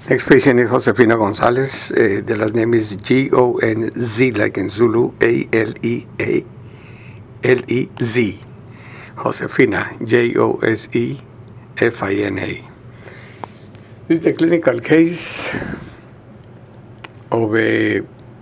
Next patient is Josefina Gonzalez. The last name is Gonz, like in Zulu, Alelez. Josefina, Josefina. This is the clinical case of a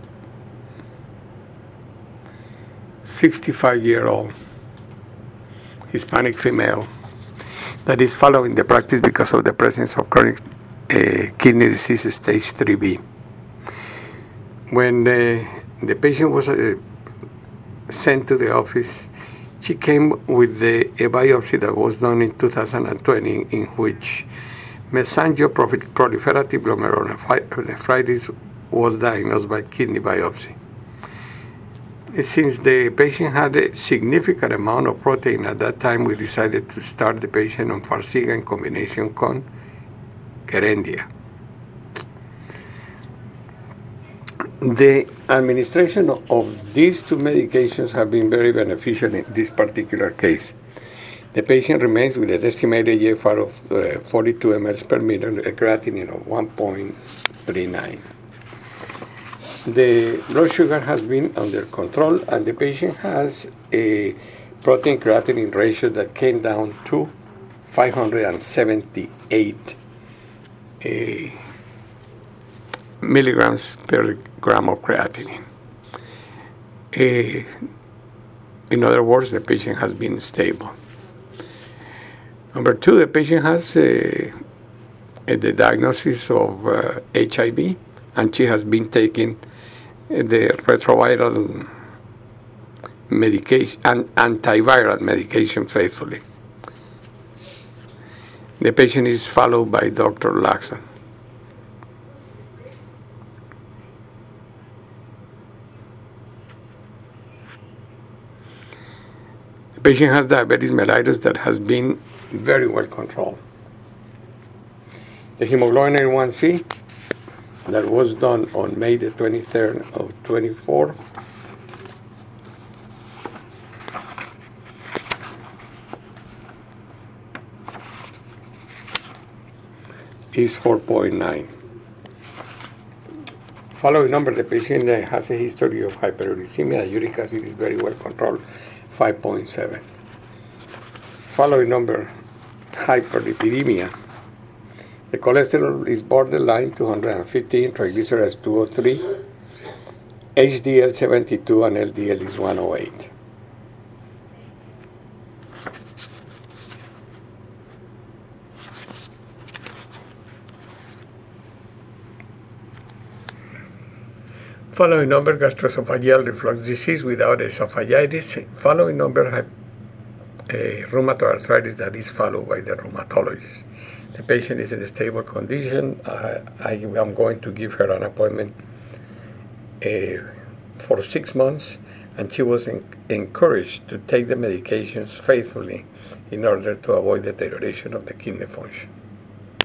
65-year-old Hispanic female that is following the practice because of the presence of chronic kidney disease stage 3B. When the patient was sent to the office, she came with a biopsy that was done in 2020, in which mesangial-proliferative glomerulonephritis was diagnosed by kidney biopsy. Since the patient had a significant amount of protein at that time, we decided to start the patient on Farxiga in combination con Kerendia. The administration of these two medications have been very beneficial in this particular case. The patient remains with an estimated GFR of 42 mL per meter, a creatinine of 1.39. The blood sugar has been under control, and the patient has a protein creatinine ratio that came down to 578 milligrams per gram of creatinine. In other words, the patient has been stable. Number two, the patient has the diagnosis of HIV, and she has been taking the retroviral medication and antiviral medication faithfully. The patient is followed by Dr. Laxon. The patient has diabetes mellitus that has been very well controlled. The hemoglobin A1C that was done on May the 23rd of 24 is 4.9. Following number, the patient has a history of hyperuricemia. Uric acid is very well controlled, 5.7. Following number, hyperlipidemia. The cholesterol is borderline 215, triglycerides 203, HDL 72, and LDL is 108. Following number, gastroesophageal reflux disease without esophagitis. Following number, rheumatoid arthritis that is followed by the rheumatologist. The patient is in a stable condition. I am going to give her an appointment for 6 months, and she was encouraged to take the medications faithfully in order to avoid deterioration of the kidney function.